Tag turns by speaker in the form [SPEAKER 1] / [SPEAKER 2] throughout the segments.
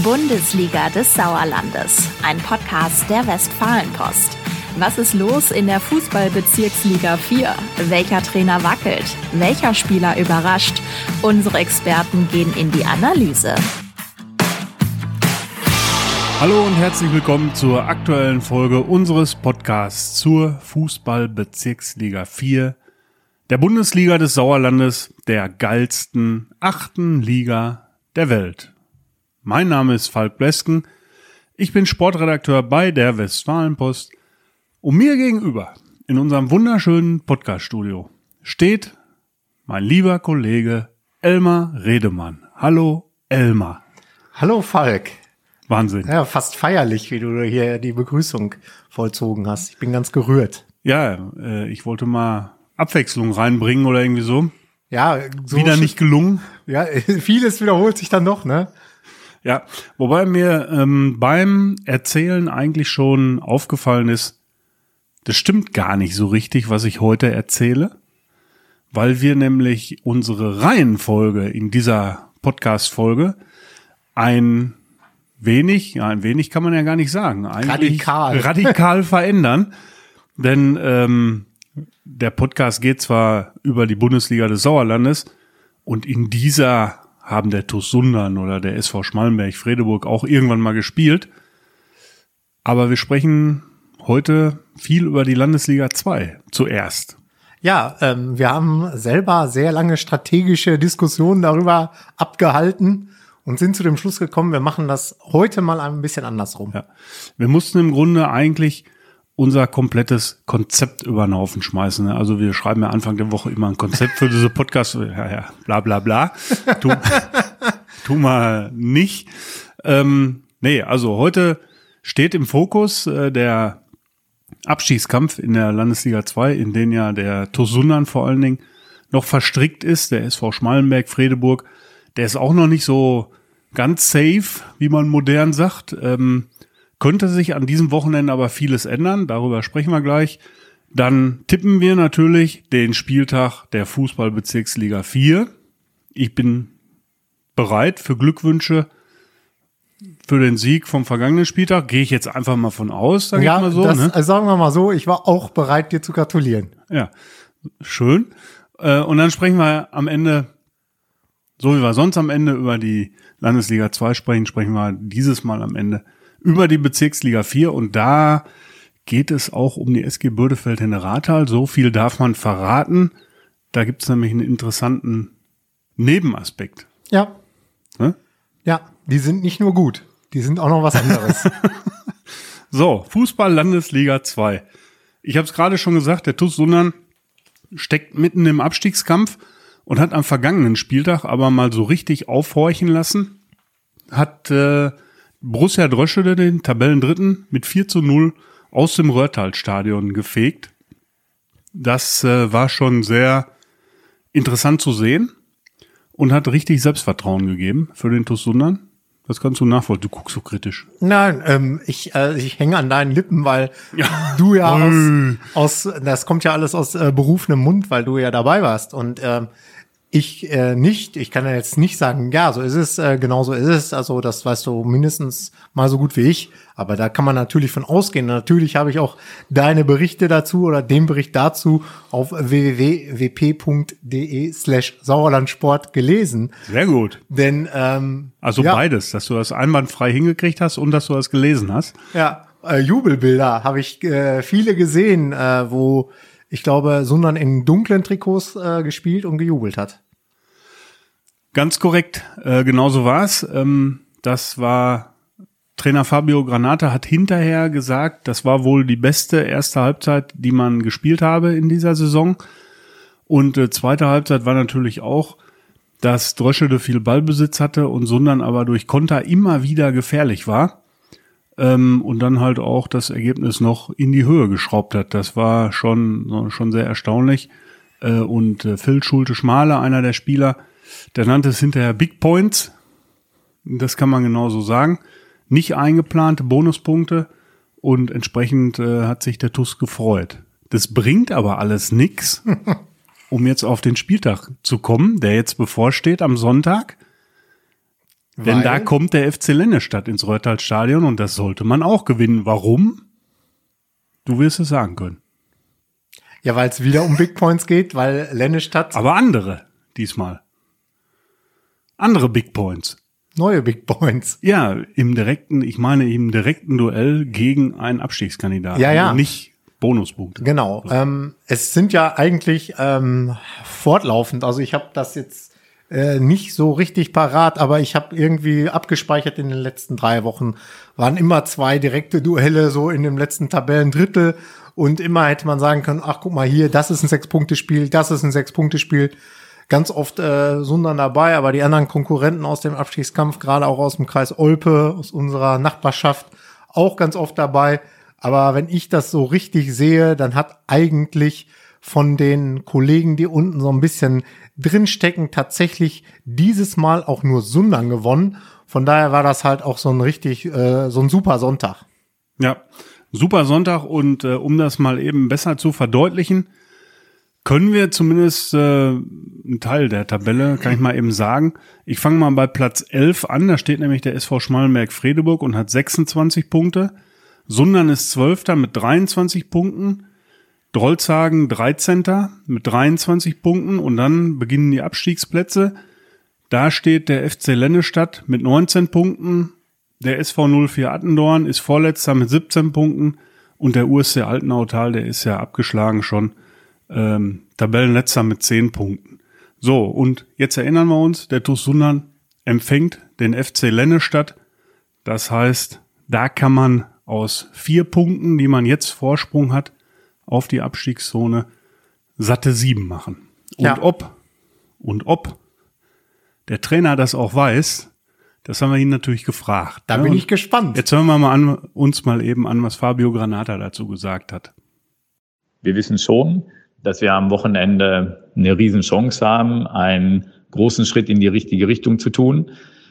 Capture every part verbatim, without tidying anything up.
[SPEAKER 1] Bundesliga des Sauerlandes, ein Podcast der Westfalenpost. Was ist los in der Fußball-Bezirksliga vier? Welcher Trainer wackelt? Welcher Spieler überrascht? Unsere Experten gehen in die Analyse.
[SPEAKER 2] Hallo und herzlich willkommen zur aktuellen Folge unseres Podcasts zur Fußball-Bezirksliga vier, der Bundesliga des Sauerlandes, der geilsten achten Liga der Welt. Mein Name ist Falk Blesken, ich bin Sportredakteur bei der Westfalenpost und mir gegenüber in unserem wunderschönen Podcaststudio steht mein lieber Kollege Elmar Redemann. Hallo Elmar.
[SPEAKER 3] Hallo Falk.
[SPEAKER 2] Wahnsinn.
[SPEAKER 3] Ja, fast feierlich, wie du hier die Begrüßung vollzogen hast. Ich bin ganz gerührt.
[SPEAKER 2] Ja, äh, ich wollte mal Abwechslung reinbringen oder irgendwie so.
[SPEAKER 3] Ja, so
[SPEAKER 2] wieder nicht gelungen.
[SPEAKER 3] Ja, vieles wiederholt sich dann doch, ne?
[SPEAKER 2] Ja, wobei mir ähm, beim Erzählen eigentlich schon aufgefallen ist, das stimmt gar nicht so richtig, was ich heute erzähle, weil wir nämlich unsere Reihenfolge in dieser Podcast-Folge ein wenig, ja, ein wenig kann man ja gar nicht sagen, eigentlich
[SPEAKER 3] radikal,
[SPEAKER 2] radikal verändern, denn ähm, der Podcast geht zwar über die Bundesliga des Sauerlandes und in dieser haben der TuS Sundern oder der S V Schmallenberg-Fredeburg auch irgendwann mal gespielt, aber wir sprechen heute viel über die Landesliga zwei zuerst.
[SPEAKER 3] Ja, ähm, wir haben selber sehr lange strategische Diskussionen darüber abgehalten und sind zu dem Schluss gekommen, wir machen das heute mal ein bisschen andersrum.
[SPEAKER 2] Ja. Wir mussten im Grunde eigentlich unser komplettes Konzept über den Haufen schmeißen. Also wir schreiben ja Anfang der Woche immer ein Konzept für diese Podcast. Ja, ja, bla bla bla. Tu, tu mal nicht. Ähm, nee, also heute steht im Fokus äh, der Abstiegskampf in der Landesliga zwei, in den ja der TuS Sundern vor allen Dingen noch verstrickt ist. Der S V Schmallenberg-Fredeburg, der ist auch noch nicht so ganz safe, wie man modern sagt. Ähm, könnte sich an diesem Wochenende aber vieles ändern. Darüber sprechen wir gleich. Dann tippen wir natürlich den Spieltag der Fußball-Bezirksliga vier. Ich bin bereit für Glückwünsche für den Sieg vom vergangenen Spieltag. Gehe ich jetzt einfach mal von aus, sage
[SPEAKER 3] ja,
[SPEAKER 2] ich mal so.
[SPEAKER 3] Das,
[SPEAKER 2] ne?
[SPEAKER 3] also sagen wir mal so, ich war auch bereit, dir zu gratulieren.
[SPEAKER 2] Ja, schön. Äh, und dann sprechen wir am Ende, so wie wir sonst am Ende über die Landesliga zwei sprechen, sprechen wir dieses Mal am Ende über die Bezirksliga vier. Und da geht es auch um die S G Bödefeld-Henne-Rathal. So viel darf man verraten. Da gibt es nämlich einen interessanten Nebenaspekt.
[SPEAKER 3] Ja.
[SPEAKER 2] Ne?
[SPEAKER 3] Ja, die sind nicht nur gut, die sind auch noch was anderes.
[SPEAKER 2] So, Fußball-Landesliga zwei. Ich habe es gerade schon gesagt, der TuS Sundern steckt mitten im Abstiegskampf und hat am vergangenen Spieltag aber mal so richtig aufhorchen lassen. Hat äh, Borussia Dröschede, den Tabellendritten, mit vier zu null aus dem Röhrtal-Stadion gefegt. Das äh, war schon sehr interessant zu sehen und hat richtig Selbstvertrauen gegeben für den TuS Sundern. Das kannst du nachvollziehen. Du guckst so kritisch.
[SPEAKER 3] Nein, ähm, ich, äh, ich hänge an deinen Lippen, weil
[SPEAKER 2] ja.
[SPEAKER 3] du ja aus, aus, das kommt ja alles aus äh, berufenem Mund, weil du ja dabei warst. Und ähm, ich äh, nicht. Ich kann ja jetzt nicht sagen, ja, so ist es, äh, genau so ist es. Also das weißt du mindestens mal so gut wie ich. Aber da kann man natürlich von ausgehen. Natürlich habe ich auch deine Berichte dazu oder den Bericht dazu auf w w w punkt w p punkt d e slash Sauerlandsport gelesen.
[SPEAKER 2] Sehr gut.
[SPEAKER 3] Denn ähm,
[SPEAKER 2] also
[SPEAKER 3] ja,
[SPEAKER 2] beides, dass du das einwandfrei hingekriegt hast und dass du das gelesen hast.
[SPEAKER 3] Ja, äh, Jubelbilder habe ich äh, viele gesehen, äh, wo ich glaube, Sundern in dunklen Trikots äh, gespielt und gejubelt hat.
[SPEAKER 2] Ganz korrekt, äh, genauso war es. Ähm, das war, Trainer Fabio Granata hat hinterher gesagt, das war wohl die beste erste Halbzeit, die man gespielt habe in dieser Saison. Und äh, zweite Halbzeit war natürlich auch, dass Dröschede viel Ballbesitz hatte und Sundern aber durch Konter immer wieder gefährlich war. Ähm, und dann halt auch das Ergebnis noch in die Höhe geschraubt hat. Das war schon, schon sehr erstaunlich. Äh, und äh, Phil Schulte-Schmale, einer der Spieler, der nannte es hinterher Big Points. Das kann man genauso sagen. Nicht eingeplante Bonuspunkte und entsprechend äh, hat sich der TuS gefreut. Das bringt aber alles nix, um jetzt auf den Spieltag zu kommen, der jetzt bevorsteht am Sonntag. Denn
[SPEAKER 3] Weil?
[SPEAKER 2] da kommt der F C Lennestadt ins Röhrtal-Stadion und das sollte man auch gewinnen. Warum? Du wirst es sagen können.
[SPEAKER 3] Ja, weil es wieder um Big Points geht, weil Lennestadt
[SPEAKER 2] Aber andere diesmal. Andere Big Points.
[SPEAKER 3] neue Big Points.
[SPEAKER 2] Ja, im direkten, ich meine im direkten Duell gegen einen Abstiegskandidaten.
[SPEAKER 3] Ja, ja.
[SPEAKER 2] Und nicht Bonuspunkte.
[SPEAKER 3] Genau. Ähm, es sind ja eigentlich ähm, fortlaufend. Also ich habe das jetzt äh, nicht so richtig parat, aber ich habe irgendwie abgespeichert in den letzten drei Wochen. Waren immer zwei direkte Duelle so in dem letzten Tabellendrittel und immer hätte man sagen können, ach guck mal hier, das ist ein Sechs-Punkte-Spiel, das ist ein Sechs-Punkte-Spiel. Ganz oft äh, Sundern dabei, aber die anderen Konkurrenten aus dem Abstiegskampf, gerade auch aus dem Kreis Olpe, aus unserer Nachbarschaft, auch ganz oft dabei. Aber wenn ich das so richtig sehe, dann hat eigentlich von den Kollegen, die unten so ein bisschen drinstecken, tatsächlich dieses Mal auch nur Sundern gewonnen. Von daher war das halt auch so ein richtig, äh, so ein super Sonntag.
[SPEAKER 2] Ja, super Sonntag und äh, um das mal eben besser zu verdeutlichen, können wir zumindest äh, einen Teil der Tabelle, kann ich mal eben sagen. Ich fange mal bei Platz elf an, da steht nämlich der S V Schmallenberg-Fredeburg und hat sechsundzwanzig Punkte. Sundern ist Zwölfter mit dreiundzwanzig Punkten. Drolshagen dreizehnter mit dreiundzwanzig Punkten und dann beginnen die Abstiegsplätze. Da steht der F C Lennestadt mit neunzehn Punkten. Der S V null vier Attendorn ist Vorletzter mit siebzehn Punkten und der U S C Altenautal, der ist ja abgeschlagen schon, ähm, Tabellenletzter mit zehn Punkten. So, und jetzt erinnern wir uns, der T uS Sundern empfängt den F C Lennestadt. Das heißt, da kann man aus vier Punkten, die man jetzt Vorsprung hat, auf die Abstiegszone satte sieben machen. Und
[SPEAKER 3] Ja.
[SPEAKER 2] ob, und ob der Trainer das auch weiß, das haben wir ihn natürlich gefragt.
[SPEAKER 3] Da
[SPEAKER 2] ne?
[SPEAKER 3] bin
[SPEAKER 2] Und
[SPEAKER 3] ich gespannt.
[SPEAKER 2] Jetzt hören wir mal an, uns mal eben an, was Fabio Granata dazu gesagt hat.
[SPEAKER 4] Wir wissen schon, dass wir am Wochenende eine Riesenchance haben, einen großen Schritt in die richtige Richtung zu tun.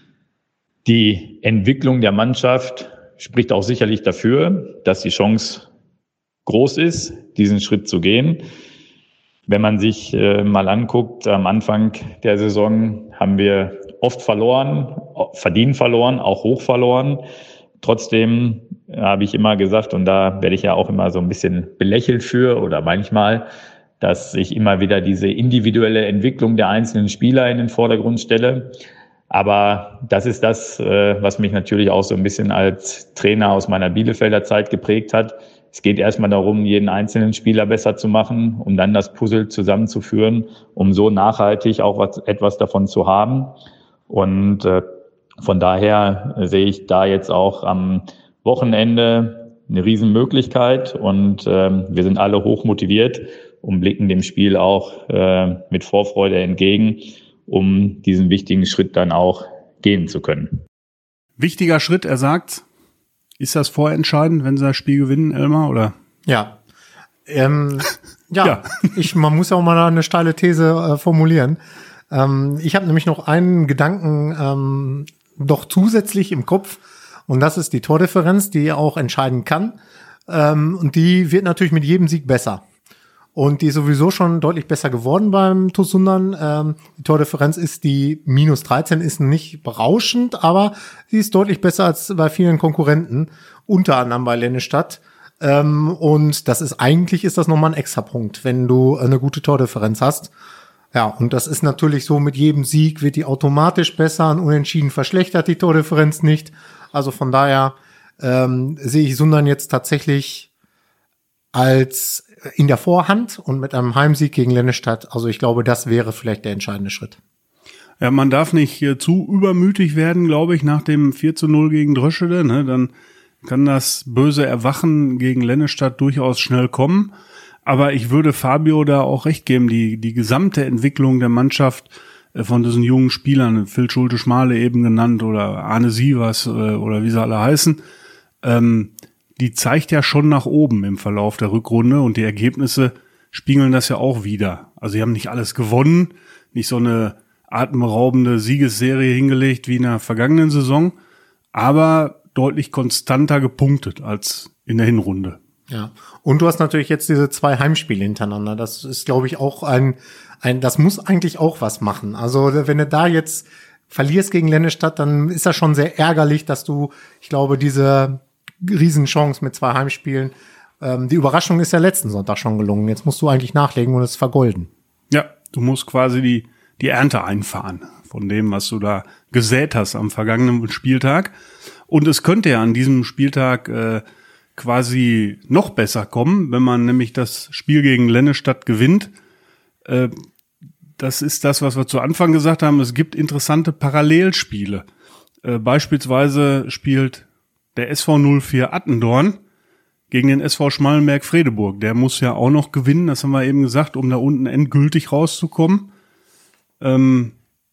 [SPEAKER 4] Die Entwicklung der Mannschaft spricht auch sicherlich dafür, dass die Chance groß ist, diesen Schritt zu gehen. Wenn man sich äh, mal anguckt, am Anfang der Saison haben wir oft verloren, verdient verloren, auch hoch verloren. Trotzdem habe ich immer gesagt, und da werde ich ja auch immer so ein bisschen belächelt für oder manchmal, dass ich immer wieder diese individuelle Entwicklung der einzelnen Spieler in den Vordergrund stelle. Aber das ist das, was mich natürlich auch so ein bisschen als Trainer aus meiner Bielefelder Zeit geprägt hat. Es geht erstmal darum, jeden einzelnen Spieler besser zu machen, um dann das Puzzle zusammenzuführen, um so nachhaltig auch was, etwas davon zu haben. Und äh, von daher sehe ich da jetzt auch am Wochenende eine Riesenmöglichkeit und äh, wir sind alle hoch motiviert und blicken dem Spiel auch äh, mit Vorfreude entgegen, um diesen wichtigen Schritt dann auch gehen zu können.
[SPEAKER 2] Wichtiger Schritt, er sagt, ist das vorentscheidend, wenn sie das Spiel gewinnen, Elmar, oder?
[SPEAKER 3] Ja. Ähm, ja,
[SPEAKER 2] Ja.
[SPEAKER 3] Ich, man muss ja auch mal eine steile These äh, formulieren. Ähm, ich habe nämlich noch einen Gedanken ähm, doch zusätzlich im Kopf und das ist die Tordifferenz, die auch entscheiden kann. Ähm, und die wird natürlich mit jedem Sieg besser. Und die ist sowieso schon deutlich besser geworden beim T uS Sundern. Ähm, die Tordifferenz ist die minus dreizehn, ist nicht berauschend, aber sie ist deutlich besser als bei vielen Konkurrenten, unter anderem bei Lennestadt. Ähm, und das ist eigentlich ist das nochmal ein Extrapunkt, wenn du eine gute Tordifferenz hast. Ja, und das ist natürlich so, mit jedem Sieg wird die automatisch besser, ein Unentschieden verschlechtert die Tordifferenz nicht. Also von daher ähm, sehe ich Sundern jetzt tatsächlich als in der Vorhand und mit einem Heimsieg gegen Lennestadt. Also ich glaube, das wäre vielleicht der entscheidende Schritt.
[SPEAKER 2] Ja, man darf nicht hier zu übermütig werden, glaube ich, nach dem vier zu null gegen Dröschede. Ne? Dann kann das böse Erwachen gegen Lennestadt durchaus schnell kommen. Aber ich würde Fabio da auch recht geben, die die gesamte Entwicklung der Mannschaft äh, von diesen jungen Spielern, Phil Schulte-Schmale eben genannt oder Arne Sievers äh, oder wie sie alle heißen, ähm, die zeigt ja schon nach oben im Verlauf der Rückrunde und die Ergebnisse spiegeln das ja auch wieder. Also sie haben nicht alles gewonnen, nicht so eine atemberaubende Siegesserie hingelegt wie in der vergangenen Saison, aber deutlich konstanter gepunktet als in der Hinrunde.
[SPEAKER 3] Ja, und du hast natürlich jetzt diese zwei Heimspiele hintereinander. Das ist, glaube ich, auch ein, ein, das muss eigentlich auch was machen. Also wenn du da jetzt verlierst gegen Lennestadt, dann ist das schon sehr ärgerlich, dass du, ich glaube, diese Riesenchance mit zwei Heimspielen, ähm, die Überraschung ist ja letzten Sonntag schon gelungen. Jetzt musst du eigentlich nachlegen und es vergolden.
[SPEAKER 2] Ja, du musst quasi die, die Ernte einfahren von dem, was du da gesät hast am vergangenen Spieltag. Und es könnte ja an diesem Spieltag äh, quasi noch besser kommen, wenn man nämlich das Spiel gegen Lennestadt gewinnt. Äh, das ist das, was wir zu Anfang gesagt haben. Es gibt interessante Parallelspiele. Äh, beispielsweise spielt der S V null vier Attendorn gegen den S V Schmallenberg-Fredeburg. Der muss ja auch noch gewinnen, das haben wir eben gesagt, um da unten endgültig rauszukommen. Ähm,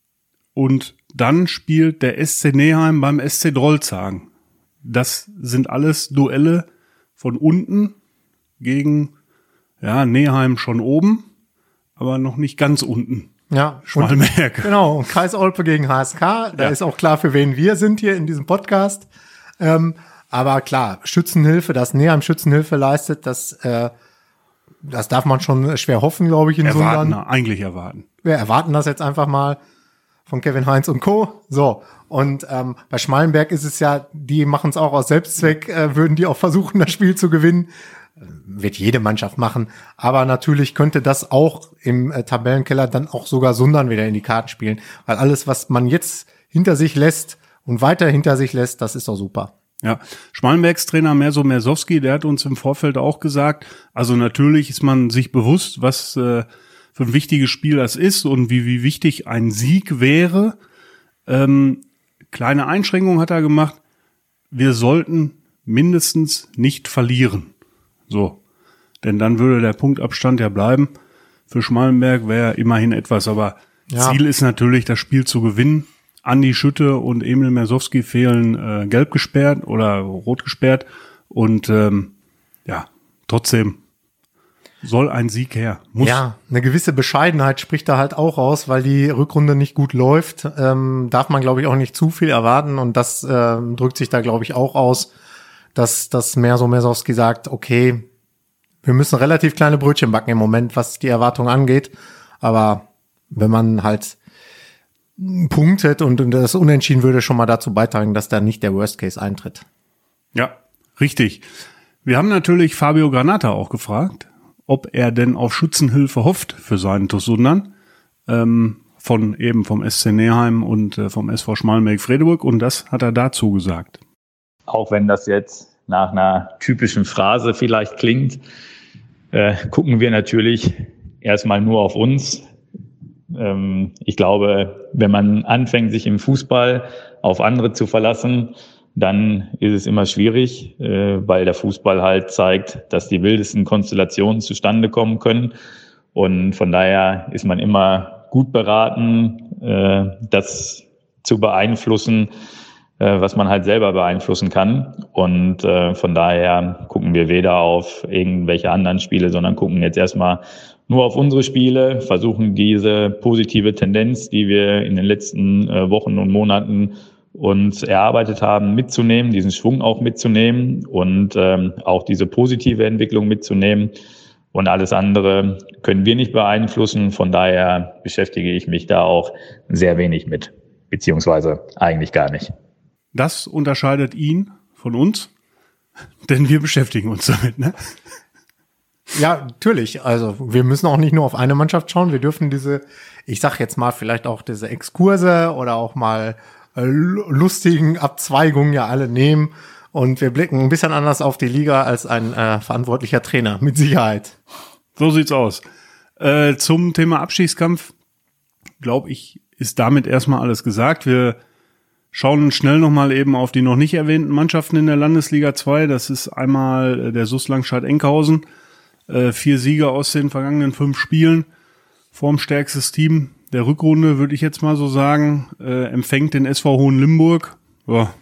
[SPEAKER 2] und dann spielt der S C Neheim beim S C Drolshagen. Das sind alles Duelle von unten gegen, ja, Neheim schon oben, aber noch nicht ganz unten.
[SPEAKER 3] Ja,
[SPEAKER 2] Schmallenberg.
[SPEAKER 3] Und, genau, und Kreis Olpe gegen H S K, da
[SPEAKER 2] ja.
[SPEAKER 3] ist auch klar, für wen wir sind hier in diesem Podcast. Ähm, aber klar, Schützenhilfe, dass Neheim Schützenhilfe leistet, das, äh, das darf man schon schwer hoffen, glaube ich, in
[SPEAKER 2] Erwarten,
[SPEAKER 3] Sundern.
[SPEAKER 2] eigentlich erwarten.
[SPEAKER 3] Wir erwarten das jetzt einfach mal von Kevin Heinz und Co. So, und ähm, bei Schmallenberg ist es ja, die machen es auch aus Selbstzweck, äh, würden die auch versuchen, das Spiel zu gewinnen. Wird jede Mannschaft machen. Aber natürlich könnte das auch im äh, Tabellenkeller dann auch sogar Sundern wieder in die Karten spielen. Weil alles, was man jetzt hinter sich lässt und weiter hinter sich lässt, das ist doch super.
[SPEAKER 2] Ja, Schmallenbergs Trainer Merso Mersowski, der hat uns im Vorfeld auch gesagt, also natürlich ist man sich bewusst, was äh, für ein wichtiges Spiel das ist und wie, wie wichtig ein Sieg wäre. Ähm, kleine Einschränkung hat er gemacht, wir sollten mindestens nicht verlieren. So, denn dann würde der Punktabstand ja bleiben. Für Schmallenberg wäre immerhin etwas, aber ja. Ziel ist natürlich, das Spiel zu gewinnen. Andi Schütte und Emil Mersowski fehlen äh, gelb gesperrt oder rot gesperrt. Und ähm, ja, trotzdem soll ein Sieg her. Muss.
[SPEAKER 3] Ja, eine gewisse Bescheidenheit spricht da halt auch raus, weil die Rückrunde nicht gut läuft. Ähm, darf man, glaube ich, auch nicht zu viel erwarten. Und das äh, drückt sich da, glaube ich, auch aus, dass, dass Merso Mersowski sagt, okay, wir müssen relativ kleine Brötchen backen im Moment, was die Erwartung angeht. Aber wenn man halt punktet und das Unentschieden würde schon mal dazu beitragen, dass da nicht der Worst Case eintritt.
[SPEAKER 2] Ja, richtig. Wir haben natürlich Fabio Granata auch gefragt, ob er denn auf Schützenhilfe hofft für seinen TuS Sundern, ähm, von eben vom S C Neheim und äh, vom S V Schmallenberg-Fredeburg, und das hat er dazu gesagt.
[SPEAKER 4] Auch wenn das jetzt nach einer typischen Phrase vielleicht klingt, äh, gucken wir natürlich erstmal nur auf uns. Ähm, ich glaube, wenn man anfängt, sich im Fußball auf andere zu verlassen, dann ist es immer schwierig, äh, weil der Fußball halt zeigt, dass die wildesten Konstellationen zustande kommen können. Und von daher ist man immer gut beraten, äh, das zu beeinflussen, äh, was man halt selber beeinflussen kann. Und äh, von daher gucken wir weder auf irgendwelche anderen Spiele, sondern gucken jetzt erstmal nur auf unsere Spiele, versuchen diese positive Tendenz, die wir in den letzten äh, Wochen und Monaten uns erarbeitet haben, mitzunehmen, diesen Schwung auch mitzunehmen und ähm, auch diese positive Entwicklung mitzunehmen. Und alles andere können wir nicht beeinflussen. Von daher beschäftige ich mich da auch sehr wenig mit, beziehungsweise eigentlich gar nicht.
[SPEAKER 2] Das unterscheidet ihn von uns, denn wir beschäftigen uns damit, ne?
[SPEAKER 3] Ja, natürlich. Also wir müssen auch nicht nur auf eine Mannschaft schauen. Wir dürfen diese, ich sag jetzt mal vielleicht auch diese Exkurse oder auch mal äh, lustigen Abzweigungen ja alle nehmen. Und wir blicken ein bisschen anders auf die Liga als ein äh, verantwortlicher Trainer, mit Sicherheit.
[SPEAKER 2] So sieht's aus. Äh, zum Thema Abstiegskampf, glaube ich, ist damit erstmal alles gesagt. Wir schauen schnell nochmal eben auf die noch nicht erwähnten Mannschaften in der Landesliga zwei. Das ist einmal der S U S Langscheid-Enkhausen. Äh, vier Siege aus den vergangenen fünf Spielen. Formstärkstes Team der Rückrunde, würde ich jetzt mal so sagen. Äh, empfängt den S V Hohenlimburg. Ja.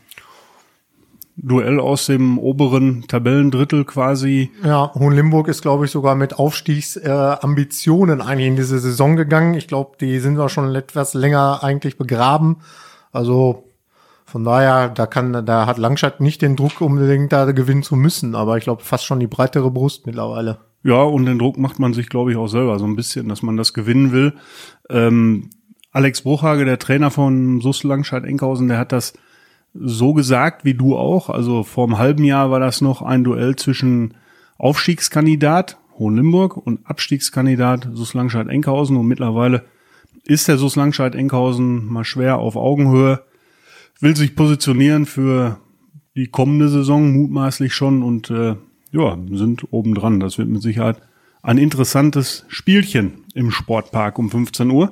[SPEAKER 2] Duell aus dem oberen Tabellendrittel quasi.
[SPEAKER 3] Ja, Hohenlimburg ist, glaube ich, sogar mit Aufstiegsambitionen äh, eigentlich in diese Saison gegangen. Ich glaube, die sind auch schon etwas länger eigentlich begraben. Also von daher, da kann, da hat Langscheid nicht den Druck, unbedingt da gewinnen zu müssen. Aber ich glaube, fast schon die breitere Brust mittlerweile.
[SPEAKER 2] Ja, und den Druck macht man sich, glaube ich, auch selber so ein bisschen, dass man das gewinnen will. Ähm, Alex Bruchhage, der Trainer von S U S Langscheid-Enkhausen, der hat das so gesagt wie du auch. Also vor einem halben Jahr war das noch ein Duell zwischen Aufstiegskandidat Hohenlimburg und Abstiegskandidat S U S Langscheid-Enkhausen. Und mittlerweile ist der S U S Langscheid-Enkhausen mal schwer auf Augenhöhe, will sich positionieren für die kommende Saison mutmaßlich schon und äh, ja, sind obendran. Das wird mit Sicherheit ein interessantes Spielchen im Sportpark um fünfzehn Uhr.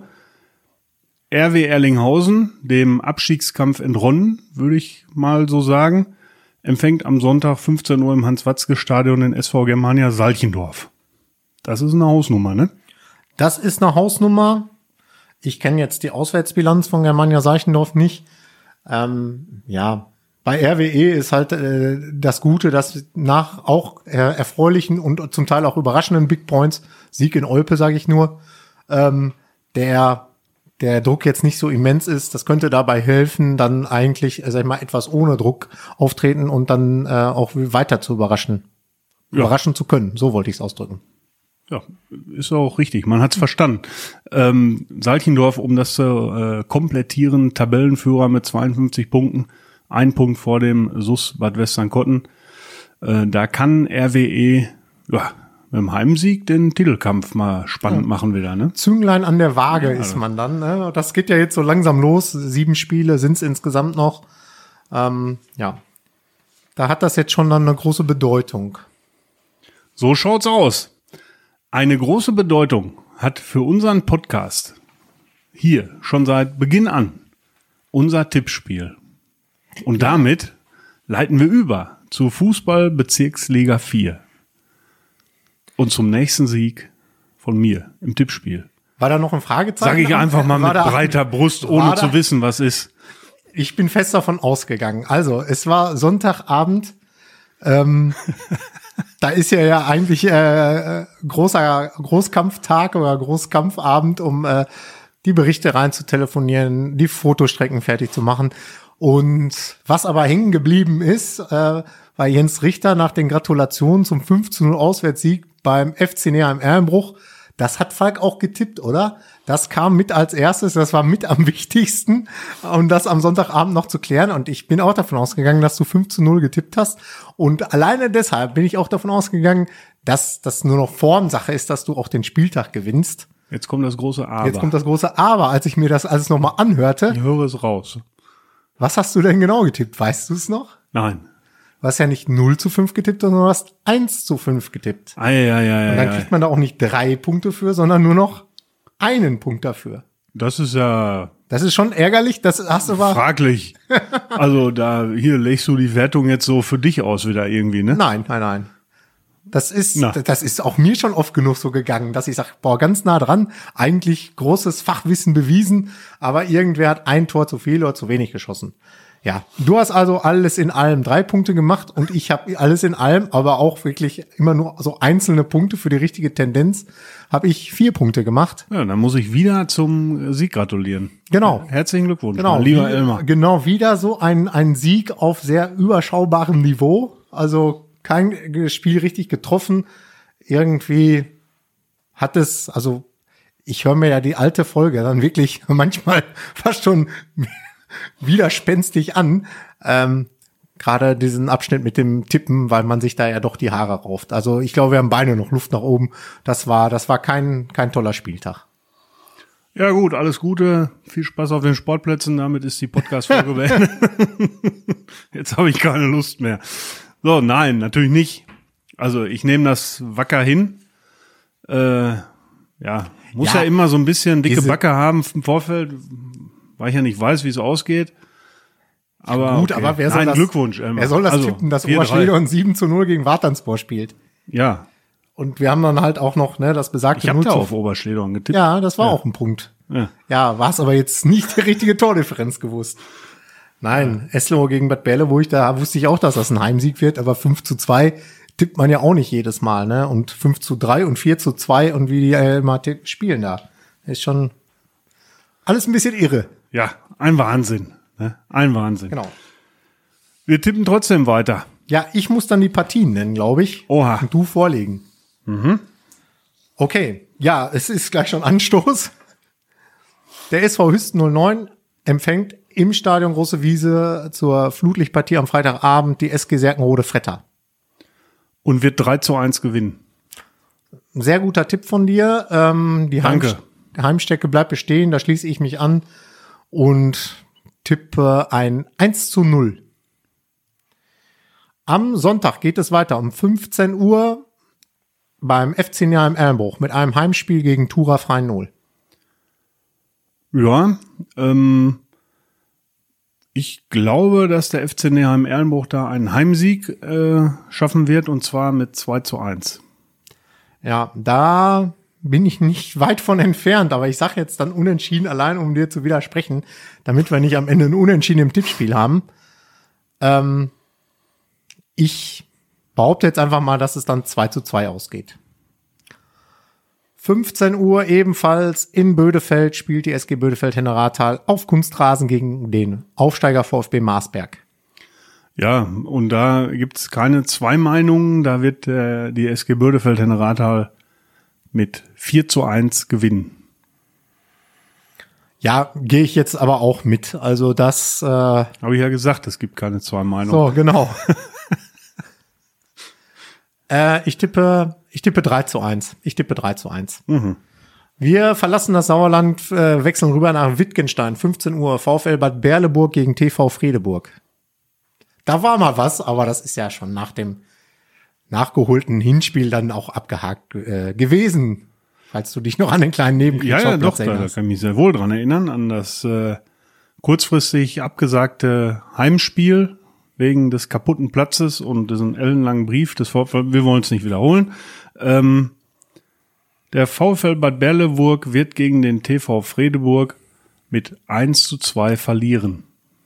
[SPEAKER 2] R W Erlinghausen, dem Abstiegskampf entronnen, würde ich mal so sagen, empfängt am Sonntag fünfzehn Uhr im Hans-Watzke-Stadion den S V Germania Salchendorf. Das ist eine Hausnummer, ne?
[SPEAKER 3] Das ist eine Hausnummer. Ich kenne jetzt die Auswärtsbilanz von Germania Salchendorf nicht. Ähm, ja, bei R W E ist halt äh, das Gute, dass nach auch äh, erfreulichen und zum Teil auch überraschenden Big Points, Sieg in Olpe, sage ich nur, ähm, der der Druck jetzt nicht so immens ist. Das könnte dabei helfen, dann eigentlich, sag ich mal, etwas ohne Druck auftreten und dann äh, auch weiter zu überraschen. Ja. Überraschen zu können, so wollte ich es ausdrücken.
[SPEAKER 2] Ja, ist auch richtig. Man hat's verstanden. Ähm, Salchendorf, um das zu äh, komplettieren, Tabellenführer mit zweiundfünfzig Punkten, ein Punkt vor dem S U S Bad Westernkotten. Äh, da kann R W E ja mit dem Heimsieg den Titelkampf mal spannend ja. machen wieder, ne?
[SPEAKER 3] Zünglein an der Waage ja, ist man dann. Ne? Das geht ja jetzt so langsam los. Sieben Spiele sind es insgesamt noch. Ähm, ja, da hat das jetzt schon dann eine große Bedeutung.
[SPEAKER 2] So schaut's aus. Eine große Bedeutung hat für unseren Podcast hier schon seit Beginn an unser Tippspiel. Und damit leiten wir über zu Fußball-Bezirksliga vier. Und zum nächsten Sieg von mir im Tippspiel.
[SPEAKER 3] War da noch ein Fragezeichen?
[SPEAKER 2] Sage ich einfach mal mit breiter Brust, ohne zu wissen, was ist.
[SPEAKER 3] Ich bin fest davon ausgegangen. Also, es war Sonntagabend. Ähm, da ist ja ja eigentlich äh, großer Großkampftag oder Großkampfabend, um äh, die Berichte rein zu telefonieren, die Fotostrecken fertig zu machen. Und was aber hängen geblieben ist, äh, war Jens Richter nach den Gratulationen zum fünf zu null Auswärtssieg beim F C Neheim Erlenbruch. Das hat Falk auch getippt, oder? Das kam mit als erstes, das war mit am wichtigsten, um das am Sonntagabend noch zu klären. Und ich bin auch davon ausgegangen, dass du fünf zu null getippt hast. Und alleine deshalb bin ich auch davon ausgegangen, dass das nur noch Formsache ist, dass du auch den Spieltag gewinnst.
[SPEAKER 2] Jetzt kommt das große Aber.
[SPEAKER 3] Jetzt kommt das große Aber, als ich mir das alles nochmal anhörte.
[SPEAKER 2] Ich höre es raus.
[SPEAKER 3] Was hast du denn genau getippt? Weißt du es noch?
[SPEAKER 2] Nein.
[SPEAKER 3] Du hast ja nicht null zu fünf getippt, sondern du hast eins zu fünf getippt.
[SPEAKER 2] Ah, ja, ja, ja.
[SPEAKER 3] Und dann kriegt man da auch nicht drei Punkte für, sondern nur noch einen Punkt dafür.
[SPEAKER 2] Das ist ja...
[SPEAKER 3] Das ist schon ärgerlich, das hast du aber...
[SPEAKER 2] Fraglich. Also da, hier legst du die Wertung jetzt so für dich aus wieder irgendwie, ne?
[SPEAKER 3] Nein, nein, nein. Das ist, Na. das ist auch mir schon oft genug so gegangen, dass ich sage, boah, ganz nah dran, eigentlich großes Fachwissen bewiesen, aber irgendwer hat ein Tor zu viel oder zu wenig geschossen. Ja, du hast also alles in allem drei Punkte gemacht und ich habe alles in allem, aber auch wirklich immer nur so einzelne Punkte für die richtige Tendenz, habe ich vier Punkte gemacht.
[SPEAKER 2] Ja, dann muss ich wieder zum Sieg gratulieren.
[SPEAKER 3] Genau.
[SPEAKER 2] Herzlichen Glückwunsch,
[SPEAKER 3] genau,
[SPEAKER 2] lieber
[SPEAKER 3] wie,
[SPEAKER 2] Elmar.
[SPEAKER 3] Genau, wieder so ein, ein Sieg auf sehr überschaubarem Niveau. Also kein Spiel richtig getroffen. Irgendwie hat es, also ich höre mir ja die alte Folge dann wirklich manchmal fast schon widerspenstig an. Ähm, Gerade diesen Abschnitt mit dem Tippen, weil man sich da ja doch die Haare rauft. Also ich glaube, wir haben beide noch Luft nach oben. Das war, das war kein, kein toller Spieltag.
[SPEAKER 2] Ja gut, alles Gute. Viel Spaß auf den Sportplätzen. Damit ist die Podcast-Folge beendet. Jetzt habe ich keine Lust mehr. So, nein, natürlich nicht. Also ich nehme das wacker hin. Äh, ja, muss ja, ja immer so ein bisschen dicke Backe haben im Vorfeld, weil ich ja nicht weiß, wie es ausgeht. Aber
[SPEAKER 3] ja, gut,
[SPEAKER 2] okay.
[SPEAKER 3] aber wer soll
[SPEAKER 2] Nein,
[SPEAKER 3] das,
[SPEAKER 2] Glückwunsch, Elmar.
[SPEAKER 3] wer soll das
[SPEAKER 2] also,
[SPEAKER 3] tippen, dass Oberschleder sieben zu null gegen Wartanspor spielt?
[SPEAKER 2] Ja.
[SPEAKER 3] Und wir haben dann halt auch noch, ne, das besagte
[SPEAKER 2] Ich habe da auf Oberschledorn getippt.
[SPEAKER 3] Ja, das war
[SPEAKER 2] ja.
[SPEAKER 3] auch ein Punkt.
[SPEAKER 2] Ja,
[SPEAKER 3] ja war es aber jetzt nicht die richtige Tordifferenz gewusst. Nein, ja. Eslohe gegen Bad Berle, wo ich da wusste ich auch, dass das ein Heimsieg wird, aber fünf zu zwei tippt man ja auch nicht jedes Mal, ne? Und fünf zu drei und vier zu zwei und wie die äh, mal spielen da. Ist schon alles ein bisschen irre.
[SPEAKER 2] Ja, ein Wahnsinn. Ne? Ein Wahnsinn.
[SPEAKER 3] Genau.
[SPEAKER 2] Wir tippen trotzdem weiter.
[SPEAKER 3] Ja, ich muss dann die Partien nennen, glaube ich.
[SPEAKER 2] Oha.
[SPEAKER 3] Und du vorlegen.
[SPEAKER 2] Mhm.
[SPEAKER 3] Okay. Ja, es ist gleich schon Anstoß. Der S V Hüsten null neun empfängt im Stadion Große Wiese zur Flutlichtpartie am Freitagabend die S G Serkenrode Fretter.
[SPEAKER 2] Und wird drei zu eins gewinnen.
[SPEAKER 3] Sehr guter Tipp von dir. Ähm, die
[SPEAKER 2] Danke.
[SPEAKER 3] Heimst- Heimstärke bleibt bestehen, da schließe ich mich an und tippe ein eins zu null. Am Sonntag geht es weiter um fünfzehn Uhr beim F C Neheim-Erlenbruch mit einem Heimspiel gegen Tura Freien-Null.
[SPEAKER 2] Ja, ähm, ich glaube, dass der F C Neheim-Erlenbruch da einen Heimsieg äh, schaffen wird, und zwar mit zwei zu eins.
[SPEAKER 3] Ja, da bin ich nicht weit von entfernt, aber ich sage jetzt dann unentschieden, allein um dir zu widersprechen, damit wir nicht am Ende ein Unentschieden im Tippspiel haben. Ähm, ich behaupte jetzt einfach mal, dass es dann zwei zu zwei ausgeht. fünfzehn Uhr ebenfalls in Bödefeld spielt die S G Bödefeld-Henne-Rathal auf Kunstrasen gegen den Aufsteiger VfB Marsberg.
[SPEAKER 2] Ja, und da gibt's keine zwei Meinungen. Da wird äh, die S G Bödefeld-Henne-Rathal mit vier zu eins gewinnen.
[SPEAKER 3] Ja, gehe ich jetzt aber auch mit. Also das äh,
[SPEAKER 2] Habe ich ja gesagt, es gibt keine zwei Meinungen.
[SPEAKER 3] so, genau. äh, ich tippe, ich tippe drei zu eins. Ich tippe drei zu eins.
[SPEAKER 2] Mhm.
[SPEAKER 3] Wir verlassen das Sauerland, äh, wechseln rüber nach Wittgenstein. fünfzehn Uhr VfL Bad Berleburg gegen T V Fredeburg. Da war mal was, aber das ist ja schon nach dem nachgeholten Hinspiel dann auch abgehakt äh, gewesen, falls du dich noch an den kleinen Nebenkrieg
[SPEAKER 2] Ja, ja, doch, da
[SPEAKER 3] erinnerst.
[SPEAKER 2] kann ich mich sehr wohl dran erinnern, an das äh, kurzfristig abgesagte Heimspiel wegen des kaputten Platzes und diesen ellenlangen Brief des VfL. Wir wollen es nicht wiederholen. Ähm, der VfL Bad Berleburg wird gegen den T V Fredeburg mit eins zu zwei verlieren.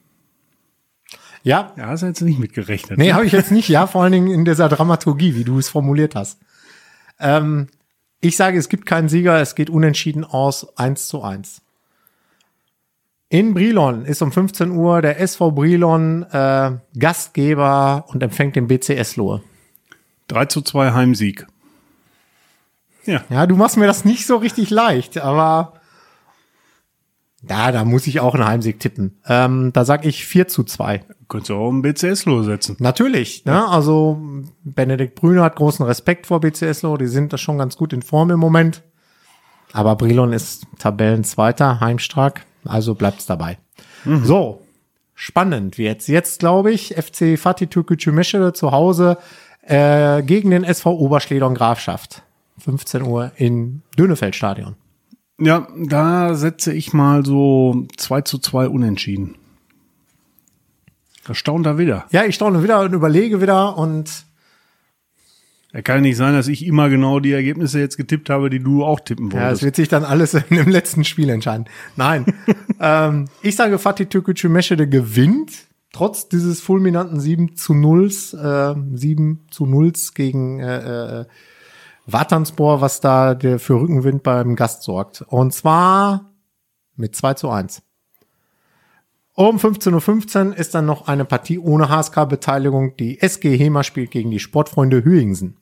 [SPEAKER 3] Ja,
[SPEAKER 2] Ja, hast du jetzt nicht mitgerechnet.
[SPEAKER 3] nee, habe ich jetzt nicht. Ja, vor allen Dingen in dieser Dramaturgie, wie du es formuliert hast. Ähm, ich sage, es gibt keinen Sieger, es geht unentschieden aus, eins zu eins. In Brilon ist um fünfzehn Uhr der S V Brilon äh, Gastgeber und empfängt den B C Eslohe.
[SPEAKER 2] drei zu zwei Heimsieg. Ja,
[SPEAKER 3] Ja, du machst mir das nicht so richtig leicht, aber ja, da muss ich auch einen Heimsieg tippen. Ähm, da sag ich vier zu zwei.
[SPEAKER 2] könntest du auch einen B C S-Lo setzen.
[SPEAKER 3] Natürlich, ne? Also Benedikt Brüne hat großen Respekt vor B C Eslohe, die sind da schon ganz gut in Form im Moment. Aber Brilon ist Tabellenzweiter, heimstark, also bleibt's dabei. Mhm. So, spannend wird's. Jetzt, glaube ich, F C Fatih Türkgücü Meschede zu Hause äh, gegen den S V Oberschledern Grafschaft. fünfzehn Uhr in Dönefeld-Stadion.
[SPEAKER 2] Ja, da setze ich mal so zwei zu zwei unentschieden. Erstaunt da wieder.
[SPEAKER 3] Ja, ich staune wieder und überlege wieder und
[SPEAKER 2] Er kann ja nicht sein, dass ich immer genau die Ergebnisse jetzt getippt habe, die du auch tippen
[SPEAKER 3] ja, es
[SPEAKER 2] wolltest.
[SPEAKER 3] wird sich dann alles in dem letzten Spiel entscheiden. Nein, ähm, ich sage, Fatih Türkgücü Meschede gewinnt, trotz dieses fulminanten sieben zu nulls, äh, sieben zu nulls gegen äh, äh, Vatanspor, was da der für Rückenwind beim Gast sorgt. Und zwar mit zwei zu eins. Um fünfzehn Uhr fünfzehn ist dann noch eine Partie ohne H S K-Beteiligung. Die S G Hema spielt gegen die Sportfreunde Hüingsen.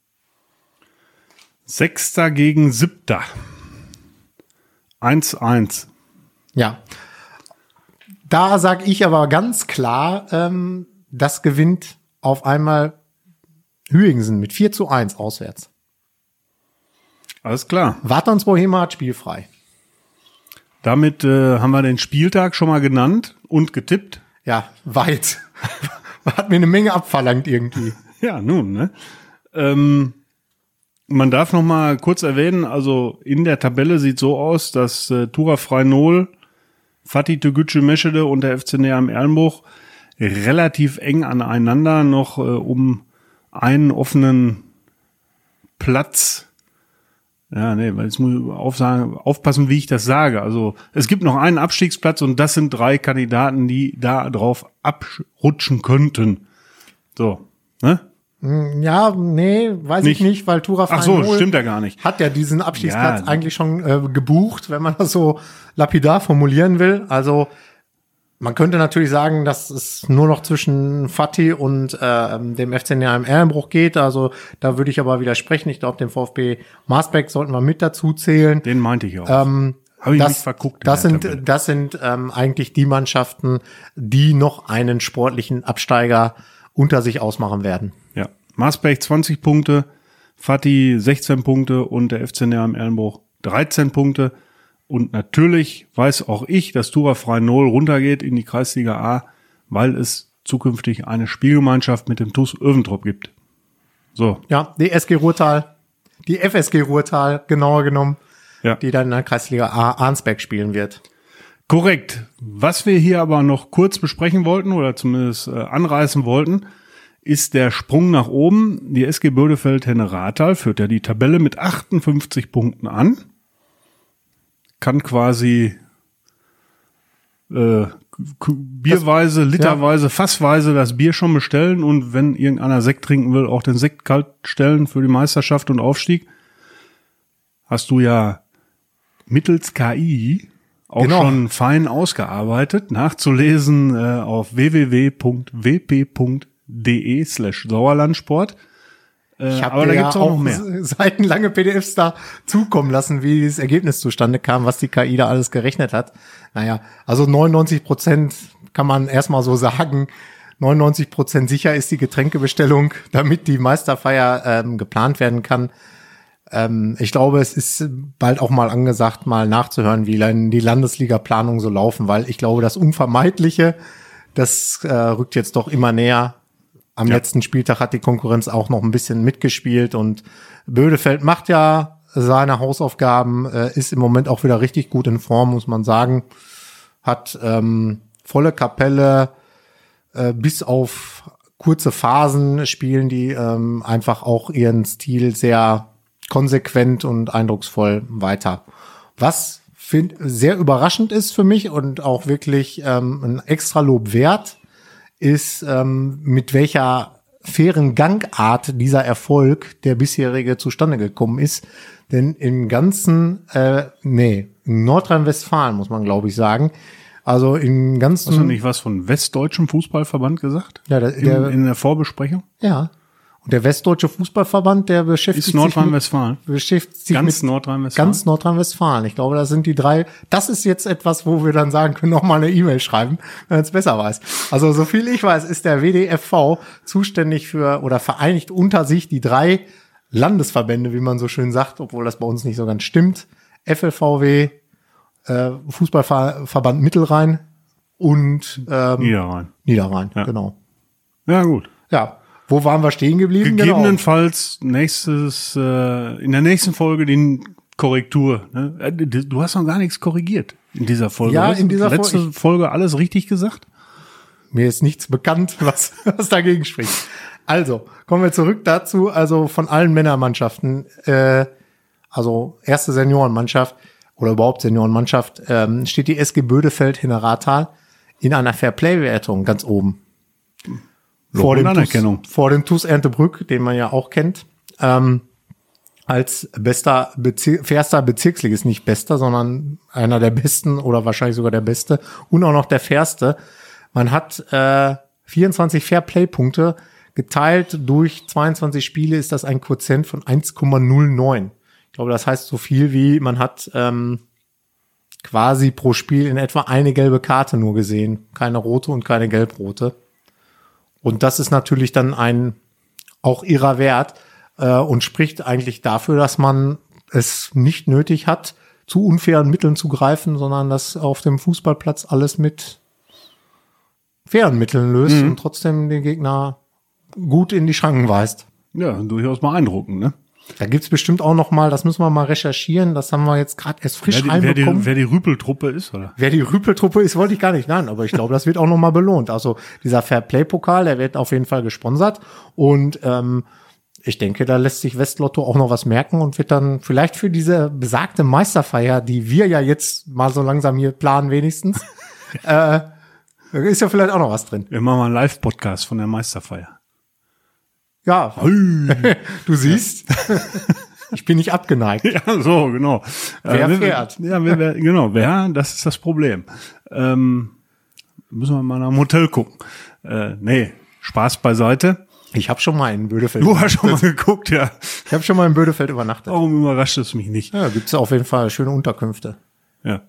[SPEAKER 2] Sechster gegen Siebter. eins eins.
[SPEAKER 3] Ja. Da sage ich aber ganz klar, ähm, das gewinnt auf einmal Hüingsen mit vier zu eins auswärts.
[SPEAKER 2] Alles klar.
[SPEAKER 3] Wattonsburg Hema hat spielfrei.
[SPEAKER 2] Damit äh, haben wir den Spieltag schon mal genannt und getippt.
[SPEAKER 3] Ja, weit. Hat mir eine Menge abverlangt irgendwie.
[SPEAKER 2] Ja, nun, ne? Ähm, man darf noch mal kurz erwähnen, also in der Tabelle sieht so aus, dass äh, Tura Freien-Null, Fatih Türkgücü Meschede und der F C Neheim-Erlenbruch relativ eng aneinander noch äh, um einen offenen Platz. Ja, nee, weil jetzt muss ich aufsagen, aufpassen, wie ich das sage. Also es gibt noch einen Abstiegsplatz und das sind drei Kandidaten, die da drauf abrutschen könnten. So, ne?
[SPEAKER 3] Ja, nee, weiß
[SPEAKER 2] Nicht?
[SPEAKER 3] ich nicht, weil Tura
[SPEAKER 2] Ach so,
[SPEAKER 3] Freien-Null
[SPEAKER 2] stimmt ja gar nicht.
[SPEAKER 3] hat ja diesen Abstiegsplatz
[SPEAKER 2] Ja.
[SPEAKER 3] eigentlich schon äh, gebucht, wenn man das so lapidar formulieren will. Also man könnte natürlich sagen, dass es nur noch zwischen Fatih und äh, dem F C Neheim-Erlenbruch geht. Also da würde ich aber widersprechen. Ich glaube, den VfB Marsberg sollten wir mit dazu zählen.
[SPEAKER 2] Den meinte ich auch.
[SPEAKER 3] Ähm,
[SPEAKER 2] Habe ich
[SPEAKER 3] das,
[SPEAKER 2] mich verguckt.
[SPEAKER 3] Das sind, das sind ähm, eigentlich die Mannschaften, die noch einen sportlichen Absteiger unter sich ausmachen werden.
[SPEAKER 2] Ja, Marsberg zwanzig Punkte, Fatih sechzehn Punkte und der F C Neheim Erlenbruch dreizehn Punkte. Und natürlich weiß auch ich, dass Tura Frei-Nol runtergeht in die Kreisliga A, weil es zukünftig eine Spielgemeinschaft mit dem T U S Öventrop gibt. So.
[SPEAKER 3] Ja, die S G Ruhrtal, die F S G Ruhrtal, genauer genommen,
[SPEAKER 2] Ja.
[SPEAKER 3] die dann in der Kreisliga A Arnsberg spielen wird.
[SPEAKER 2] Korrekt. Was wir hier aber noch kurz besprechen wollten oder zumindest äh, anreißen wollten, ist der Sprung nach oben. Die S G Bödefeld-Henne-Rathal führt ja die Tabelle mit achtundfünfzig Punkten an. Kann quasi äh, k- bierweise, literweise, fassweise das Bier schon bestellen und wenn irgendeiner Sekt trinken will, auch den Sekt kalt stellen für die Meisterschaft und Aufstieg. Hast du ja mittels K I auch
[SPEAKER 3] Genau.
[SPEAKER 2] schon fein ausgearbeitet, nachzulesen äh, auf w w w punkt w p punkt d e slash Sauerlandsport. Äh,
[SPEAKER 3] Ich habe
[SPEAKER 2] aber da
[SPEAKER 3] dir
[SPEAKER 2] gibt's
[SPEAKER 3] ja
[SPEAKER 2] auch noch
[SPEAKER 3] auch
[SPEAKER 2] mehr.
[SPEAKER 3] seitenlange P D Fs da zukommen lassen, wie dieses Ergebnis zustande kam, was die K I da alles gerechnet hat. Naja, also neunundneunzig Prozent kann man erstmal so sagen. neunundneunzig Prozent sicher ist die Getränkebestellung, damit die Meisterfeier ähm, geplant werden kann. Ähm, ich glaube, es ist bald auch mal angesagt, mal nachzuhören, wie dann die Landesliga-Planungen so laufen, weil ich glaube, das Unvermeidliche, das äh, rückt jetzt doch immer näher. Am
[SPEAKER 2] Ja.
[SPEAKER 3] letzten Spieltag hat die Konkurrenz auch noch ein bisschen mitgespielt und Bödefeld macht ja seine Hausaufgaben, äh, ist im Moment auch wieder richtig gut in Form, muss man sagen. Hat ähm, volle Kapelle, äh, bis auf kurze Phasen spielen die ähm, einfach auch ihren Stil sehr konsequent und eindrucksvoll weiter. Was find, sehr überraschend ist für mich und auch wirklich ähm, ein extra Lob wert, ist, ähm, mit welcher fairen Gangart dieser Erfolg, der bisherige, zustande gekommen ist. Denn im ganzen, äh, nee, in Nordrhein-Westfalen muss man, glaube ich, sagen, also im ganzen...
[SPEAKER 2] Hast du nicht was von Westdeutschem Fußballverband gesagt?
[SPEAKER 3] Ja, der,
[SPEAKER 2] in,
[SPEAKER 3] der,
[SPEAKER 2] in der Vorbesprechung?
[SPEAKER 3] ja. Und der Westdeutsche Fußballverband, der beschäftigt
[SPEAKER 2] Ist
[SPEAKER 3] sich mit,
[SPEAKER 2] Nordrhein-Westfalen.
[SPEAKER 3] beschäftigt sich
[SPEAKER 2] Ganz
[SPEAKER 3] mit
[SPEAKER 2] Nordrhein-Westfalen.
[SPEAKER 3] ganz Nordrhein-Westfalen. Ich glaube, das sind die drei. Das ist jetzt etwas, wo wir dann sagen können, noch mal eine E-Mail schreiben, wenn man es besser weiß. Also, so viel ich weiß, ist der W D F V zuständig für oder vereinigt unter sich die drei Landesverbände, wie man so schön sagt, obwohl das bei uns nicht so ganz stimmt. F L V W, äh, Fußballverband Mittelrhein und ähm,
[SPEAKER 2] Niederrhein.
[SPEAKER 3] Niederrhein,
[SPEAKER 2] Ja.
[SPEAKER 3] genau.
[SPEAKER 2] Ja, gut.
[SPEAKER 3] Ja, wo waren wir stehen geblieben?
[SPEAKER 2] Gegebenenfalls nächstes, äh, in der nächsten Folge die Korrektur. Ne? Äh, Du hast noch gar nichts korrigiert in dieser Folge.
[SPEAKER 3] Ja,
[SPEAKER 2] Hast
[SPEAKER 3] in
[SPEAKER 2] du
[SPEAKER 3] dieser
[SPEAKER 2] letzte
[SPEAKER 3] Folge-
[SPEAKER 2] Folge alles richtig gesagt?
[SPEAKER 3] Mir ist nichts bekannt, was, was dagegen spricht. Also, kommen wir zurück dazu. Also von allen Männermannschaften, äh, also erste Seniorenmannschaft oder überhaupt Seniorenmannschaft, ähm, steht die S G Bödefeld-Henne-Rathal in einer Fairplay-Wertung ganz oben.
[SPEAKER 2] Lob
[SPEAKER 3] Vor
[SPEAKER 2] und
[SPEAKER 3] dem
[SPEAKER 2] Anerkennung.
[SPEAKER 3] TuS, vor dem TuS Erntebrück, den man ja auch kennt, ähm, als bester Bezir fairster Bezirksligist, nicht bester, sondern einer der besten oder wahrscheinlich sogar der beste und auch noch der fairste. Man hat äh, vierundzwanzig Fairplay-Punkte geteilt durch zweiundzwanzig Spiele, ist das ein Quotient von eins Komma null neun. Ich glaube, das heißt so viel wie, man hat ähm, quasi pro Spiel in etwa eine gelbe Karte nur gesehen. Keine rote und keine gelb-rote. Und das ist natürlich dann ein auch ihrer Wert äh, und spricht eigentlich dafür, dass man es nicht nötig hat, zu unfairen Mitteln zu greifen, sondern dass auf dem Fußballplatz alles mit fairen Mitteln löst
[SPEAKER 2] Mhm.
[SPEAKER 3] und trotzdem den Gegner gut in die Schranken weist.
[SPEAKER 2] Ja, durchaus beeindruckend, ne?
[SPEAKER 3] Da gibt's bestimmt auch noch mal, das müssen wir mal recherchieren, das haben wir jetzt gerade erst frisch
[SPEAKER 2] Wer die, wer, die,
[SPEAKER 3] reinbekommen.
[SPEAKER 2] wer die Rüpeltruppe ist, oder?
[SPEAKER 3] Wer die Rüpeltruppe ist, wollte ich gar nicht nennen, aber ich glaube, das wird auch noch mal belohnt. Also dieser Fairplay-Pokal, der wird auf jeden Fall gesponsert und ähm, ich denke, da lässt sich Westlotto auch noch was merken und wird dann vielleicht für diese besagte Meisterfeier, die wir ja jetzt mal so langsam hier planen wenigstens, äh, ist ja vielleicht auch noch was drin.
[SPEAKER 2] Wir machen mal einen Live-Podcast von der Meisterfeier.
[SPEAKER 3] Ja, du siehst, ich bin nicht abgeneigt.
[SPEAKER 2] Ja, so, genau.
[SPEAKER 3] Wer
[SPEAKER 2] Äh,
[SPEAKER 3] fährt?
[SPEAKER 2] Ja, wer, wer, genau, wer, das ist das Problem. Ähm, müssen wir mal nach dem Hotel gucken. Äh, nee, Spaß beiseite.
[SPEAKER 3] Ich habe schon mal in Bödefeld.
[SPEAKER 2] Du hast schon mal geguckt, ja.
[SPEAKER 3] Ich habe schon mal in Bödefeld übernachtet.
[SPEAKER 2] Warum überrascht es mich nicht?
[SPEAKER 3] Ja, gibt's auf jeden Fall schöne Unterkünfte.
[SPEAKER 2] Ja.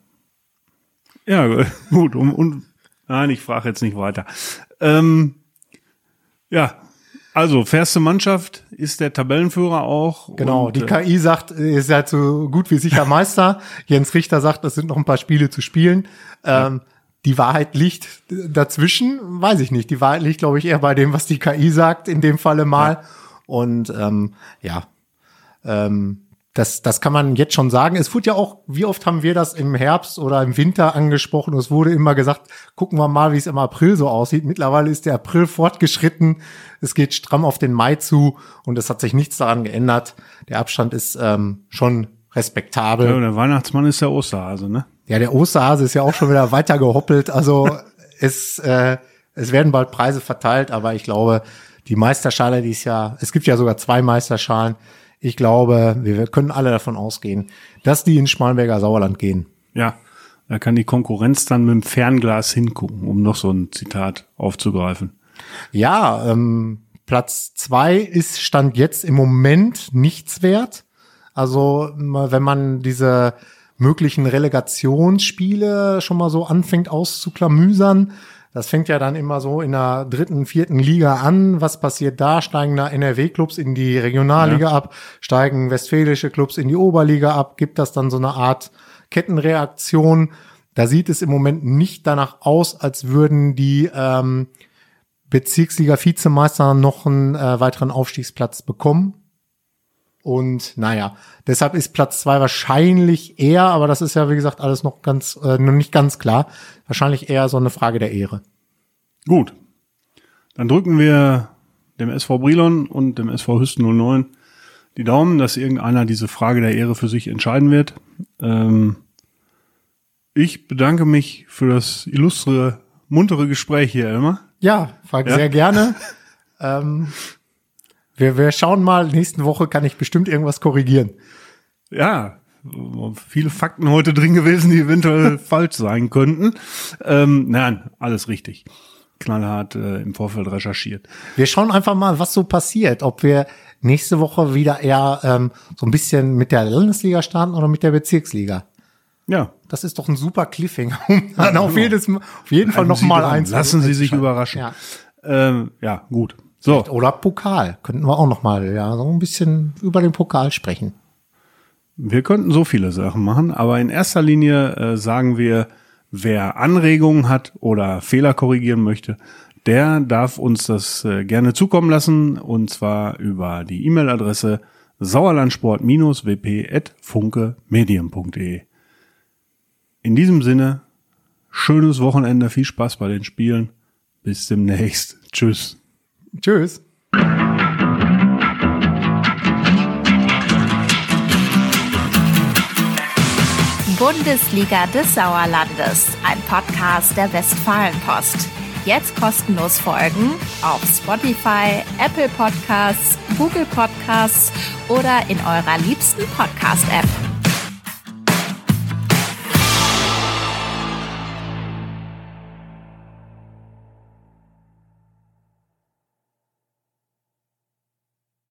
[SPEAKER 2] Ja, gut. Und, und nein, ich frage jetzt nicht weiter. Ähm, ja, also fairste Mannschaft ist der Tabellenführer auch.
[SPEAKER 3] Genau,
[SPEAKER 2] und,
[SPEAKER 3] die K I sagt, ihr seid so gut wie sicher Meister. Jens Richter sagt, es sind noch ein paar Spiele zu spielen. Ähm, ja. Die Wahrheit liegt dazwischen, weiß ich nicht. Die Wahrheit liegt, glaube ich, eher bei dem, was die K I sagt, in dem Falle mal. Ja. Und ähm, ja, ähm, Das, das kann man jetzt schon sagen. Es wurde ja auch, wie oft haben wir das im Herbst oder im Winter angesprochen? Es wurde immer gesagt, gucken wir mal, wie es im April so aussieht. Mittlerweile ist der April fortgeschritten. Es geht stramm auf den Mai zu und es hat sich nichts daran geändert. Der Abstand ist ähm, schon respektabel.
[SPEAKER 2] Ja, der Weihnachtsmann ist der Osterhase, ne?
[SPEAKER 3] Ja, der Osterhase ist ja auch schon wieder weiter gehoppelt. Also es, äh, es werden bald Preise verteilt, aber ich glaube, die Meisterschale dieses Jahr, es gibt ja sogar zwei Meisterschalen. Ich glaube, wir können alle davon ausgehen, dass die ins Schmallenberger Sauerland gehen.
[SPEAKER 2] Ja, da kann die Konkurrenz dann mit dem Fernglas hingucken, um noch so ein Zitat aufzugreifen.
[SPEAKER 3] Ja, ähm, Platz zwei ist Stand jetzt im Moment nichts wert. Also wenn man diese möglichen Relegationsspiele schon mal so anfängt auszuklamüsern, das fängt ja dann immer so in der dritten, vierten Liga an. Was passiert da? Steigen da N R W-Clubs in die Regionalliga ja. ab? Steigen westfälische Clubs in die Oberliga ab? Gibt das dann so eine Art Kettenreaktion? Da sieht es im Moment nicht danach aus, als würden die ähm, Bezirksliga-Vizemeister noch einen äh, weiteren Aufstiegsplatz bekommen. Und naja, deshalb ist Platz zwei wahrscheinlich eher, aber das ist ja, wie gesagt, alles noch ganz, äh, noch nicht ganz klar, wahrscheinlich eher so eine Frage der Ehre.
[SPEAKER 2] Gut. Dann drücken wir dem S V Brilon und dem S V Hüsten null neun die Daumen, dass irgendeiner diese Frage der Ehre für sich entscheiden wird. Ähm, ich bedanke mich für das illustre, muntere Gespräch hier, Elmar.
[SPEAKER 3] Ja, frag ja. sehr gerne. ähm, Wir, wir schauen mal, nächste Woche kann ich bestimmt irgendwas korrigieren.
[SPEAKER 2] Ja, viele Fakten heute drin gewesen, die eventuell falsch sein könnten. Ähm, nein, alles richtig. Knallhart äh, im Vorfeld recherchiert.
[SPEAKER 3] Wir schauen einfach mal, was so passiert. Ob wir nächste Woche wieder eher ähm, so ein bisschen mit der Landesliga starten oder mit der Bezirksliga.
[SPEAKER 2] Ja.
[SPEAKER 3] Das ist doch ein super Cliffhanger, um dann ja, auf, jedes, auf jeden Fall noch mal eins.
[SPEAKER 2] Lassen Sie sich überraschen.
[SPEAKER 3] Ja,
[SPEAKER 2] ähm, ja gut. So.
[SPEAKER 3] Oder Pokal. Könnten wir auch noch mal ja, so ein bisschen über den Pokal sprechen.
[SPEAKER 2] Wir könnten so viele Sachen machen, aber in erster Linie äh, sagen wir, wer Anregungen hat oder Fehler korrigieren möchte, der darf uns das äh, gerne zukommen lassen, und zwar über die E-Mail-Adresse sauerlandsport w p at funke medien punkt de. In diesem Sinne, schönes Wochenende, viel Spaß bei den Spielen. Bis demnächst. Tschüss.
[SPEAKER 3] Tschüss.
[SPEAKER 1] Bundesliga des Sauerlandes, ein Podcast der Westfalenpost. Jetzt kostenlos folgen auf Spotify, Apple Podcasts, Google Podcasts oder in eurer liebsten Podcast-App.